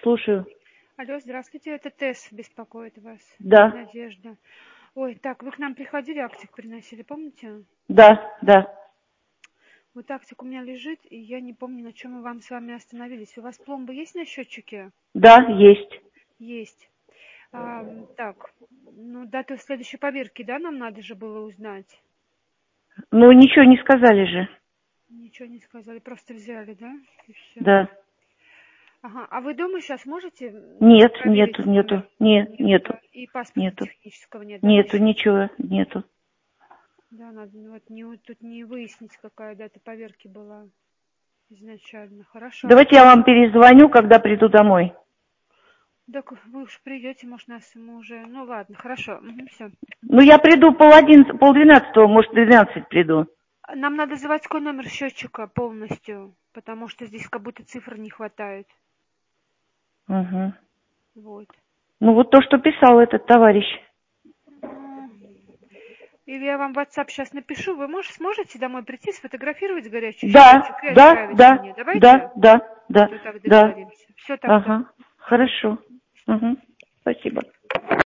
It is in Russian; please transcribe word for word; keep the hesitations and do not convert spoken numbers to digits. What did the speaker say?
Слушаю. Алло, здравствуйте, это Тесс беспокоит вас. Да. Надежда. Ой, так, вы к нам приходили, актик приносили, помните? Да, да. Вот актик у меня лежит, и я не помню, на чем мы вам с вами остановились. У вас пломба есть на счетчике? Да, есть. Есть. А, так, ну, дату следующей поверки, да, нам надо же было узнать? Ну, ничего не сказали же. Ничего не сказали, просто взяли, да? И все. Да. Ага, а вы дома сейчас можете Нет, проверить нету, номер? нету. Не, Нет, нету. да? И паспорта Нету. технического нет, да, на Нету, счете? ничего, нету. Да, надо ну, вот не, тут не выяснить, какая дата поверки была изначально. Хорошо. А вы Давайте я когда... вам перезвоню, когда приду домой. Так вы уж придете, может, нас мы уже... Ну ладно, хорошо. Угу, все. Ну, я приду пол одиннадцатого, пол двенадцатого, может, двенадцать приду. Нам надо заводской номер счетчика полностью, потому что здесь как будто цифр не хватает. Угу. Вот. Ну, вот то, что писал этот товарищ. Ну, или я вам в WhatsApp сейчас напишу. Вы можете, сможете домой прийти, сфотографировать горячий счетчик Да, и да, отправить да, мне? Давайте? да, да, да, Вот так да. договоримся. Все тогда. Ага, хорошо. Угу. Спасибо.